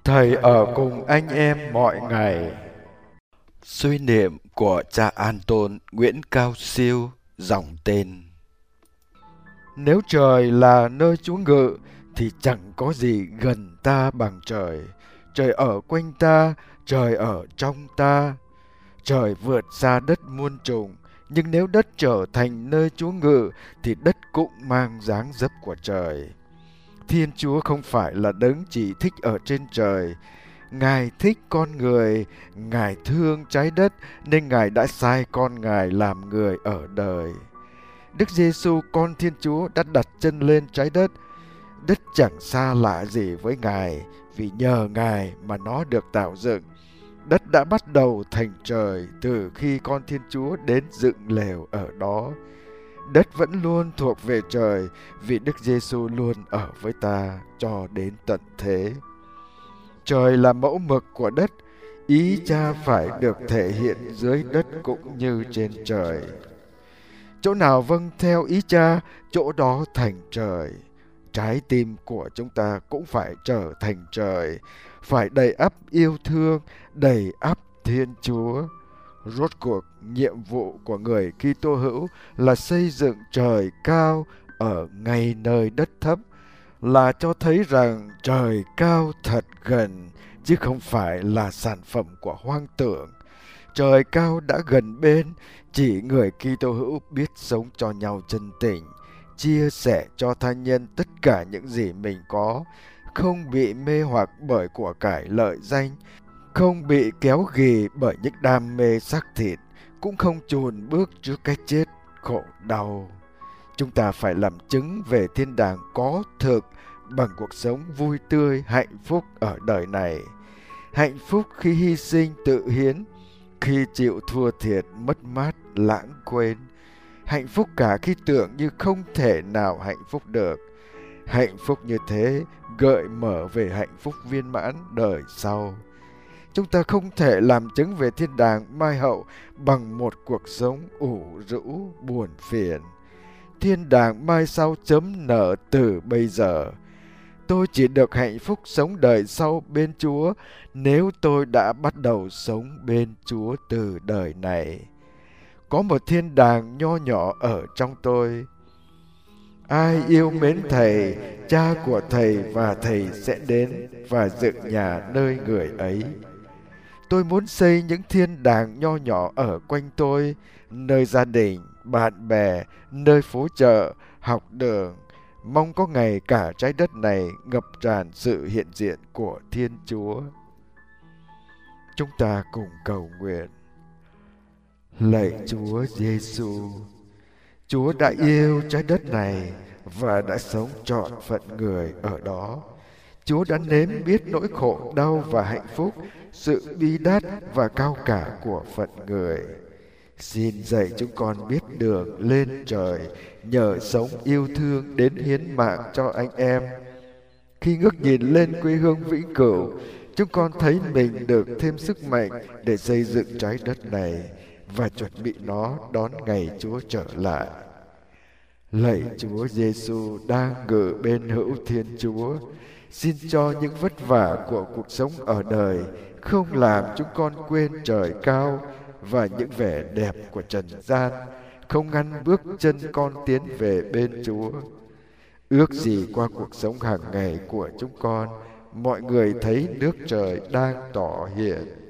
Thầy ở cùng anh em mọi ngày. Suy niệm của cha Anton Nguyễn Cao Siêu, dòng tên. Nếu trời là nơi trú ngự thì chẳng có gì gần ta bằng trời. Trời ở quanh ta, trời ở trong ta. Trời vượt xa đất muôn trùng, nhưng nếu đất trở thành nơi trú ngự thì đất cũng mang dáng dấp của trời. Thiên Chúa không phải là đấng chỉ thích ở trên trời. Ngài thích con người, Ngài thương trái đất nên Ngài đã sai con Ngài làm người ở đời. Đức Giêsu con Thiên Chúa đã đặt chân lên trái đất. Đất chẳng xa lạ gì với Ngài, vì nhờ Ngài mà nó được tạo dựng. Đất đã bắt đầu thành trời từ khi con Thiên Chúa đến dựng lều ở đó. Đất vẫn luôn thuộc về trời vì Đức Giêsu luôn ở với ta cho đến tận thế. Trời là mẫu mực của đất, ý Cha phải được thể hiện dưới đất cũng như trên trời. Chỗ nào vâng theo ý Cha, chỗ đó thành trời. Trái tim của chúng ta cũng phải trở thành trời, phải đầy ắp yêu thương, đầy ắp Thiên Chúa. Rốt cuộc, nhiệm vụ của người Kitô hữu là xây dựng trời cao ở ngay nơi đất thấp, là cho thấy rằng trời cao thật gần, chứ không phải là sản phẩm của hoang tưởng. Trời cao đã gần bên, chỉ người Kitô hữu biết sống cho nhau chân tình, chia sẻ cho tha nhân tất cả những gì mình có, không bị mê hoặc bởi của cải lợi danh, không bị kéo ghì bởi những đam mê xác thịt, cũng không chùn bước trước cái chết khổ đau. Chúng ta phải làm chứng về thiên đàng có thực bằng cuộc sống vui tươi, hạnh phúc ở đời này. Hạnh phúc khi hy sinh tự hiến, khi chịu thua thiệt, mất mát, lãng quên. Hạnh phúc cả khi tưởng như không thể nào hạnh phúc được. Hạnh phúc như thế gợi mở về hạnh phúc viên mãn đời sau. Chúng ta không thể làm chứng về thiên đàng mai hậu bằng một cuộc sống ủ rũ, buồn phiền. Thiên đàng mai sau chấm nở từ bây giờ. Tôi chỉ được hạnh phúc sống đời sau bên Chúa nếu tôi đã bắt đầu sống bên Chúa từ đời này. Có một thiên đàng nho nhỏ ở trong tôi. Ai yêu mến Thầy, Cha của Thầy và Thầy sẽ đến và dựng nhà nơi người ấy. Tôi muốn xây những thiên đàng nho nhỏ ở quanh tôi, nơi gia đình, bạn bè, nơi phố chợ, học đường. Mong có ngày cả trái đất này ngập tràn sự hiện diện của Thiên Chúa. Chúng ta cùng cầu nguyện. Lạy Chúa Giêsu, Chúa đã yêu trái đất này và đã sống trọn phận người ở đó. Chúa đã nếm biết nỗi khổ đau và hạnh phúc, sự bi đát và cao cả của phận người. Xin dạy chúng con biết đường lên trời, nhờ sống yêu thương đến hiến mạng cho anh em. Khi ngước nhìn lên quê hương vĩnh cửu, chúng con thấy mình được thêm sức mạnh để xây dựng trái đất này và chuẩn bị nó đón ngày Chúa trở lại. Lạy Chúa Giêsu đang ngự bên hữu Thiên Chúa, xin cho những vất vả của cuộc sống ở đời không làm chúng con quên trời cao và những vẻ đẹp của trần gian, không ngăn bước chân con tiến về bên Chúa. Ước gì qua cuộc sống hàng ngày của chúng con, mọi người thấy nước trời đang tỏ hiện.